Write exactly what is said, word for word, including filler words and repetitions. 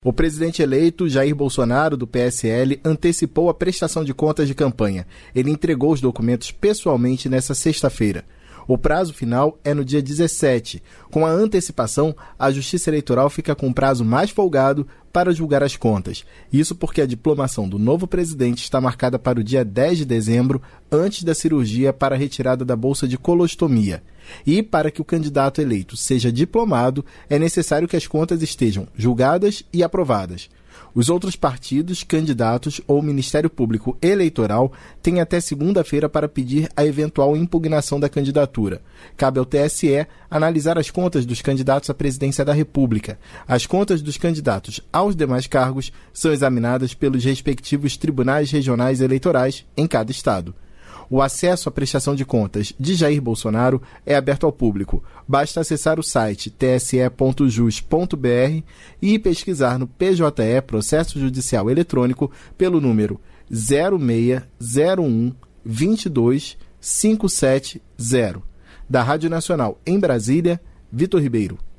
O presidente eleito, Jair Bolsonaro, do P S L, antecipou a prestação de contas de campanha. Ele entregou os documentos pessoalmente nesta sexta-feira. O prazo final é no dia dezessete. Com a antecipação, a Justiça Eleitoral fica com um prazo mais folgado para julgar as contas. Isso porque a diplomação do novo presidente está marcada para o dia dez de dezembro, antes da cirurgia para a retirada da bolsa de colostomia. E para que o candidato eleito seja diplomado, é necessário que as contas estejam julgadas e aprovadas. Os outros partidos, candidatos ou Ministério Público Eleitoral têm até segunda-feira para pedir a eventual impugnação da candidatura. Cabe ao T S E analisar as contas dos candidatos à presidência da República. As contas dos candidatos aos demais cargos são examinadas pelos respectivos tribunais regionais eleitorais em cada estado. O acesso à prestação de contas de Jair Bolsonaro é aberto ao público. Basta acessar o site t s e ponto jus ponto b r e pesquisar no P J E Processo Judicial Eletrônico pelo número zero seis zero um dois dois cinco sete zero. Da Rádio Nacional em Brasília, Vitor Ribeiro.